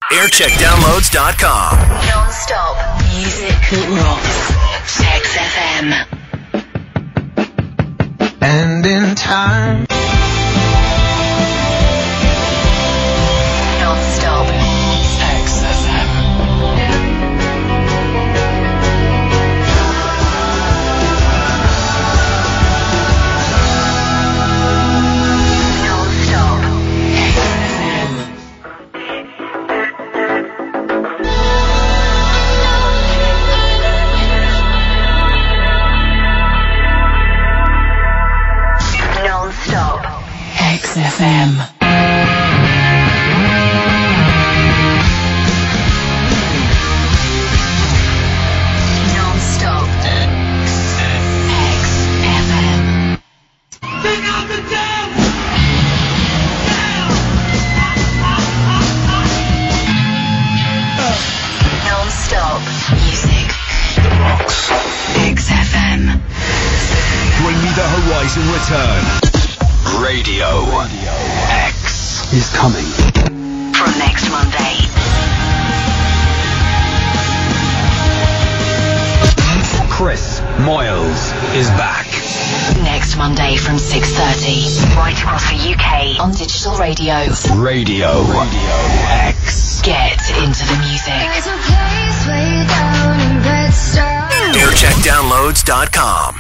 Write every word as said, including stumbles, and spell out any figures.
aircheck downloads dot com. Non-stop music that rocks. X F M. And in time. Non-stop X F M. Non-stop X F M. Non-stop X F M. Non-stop X F M. Take out the dance! Non-stop music that rocks. X F M. Bring me the horizon return. Radio X is coming. From next Monday. Chris Moyles is back. Next Monday from six thirty. Right across the U K on digital radio. Radio X. Get into the music. There's a place way down in Bed-Stuy. aircheck downloads dot com.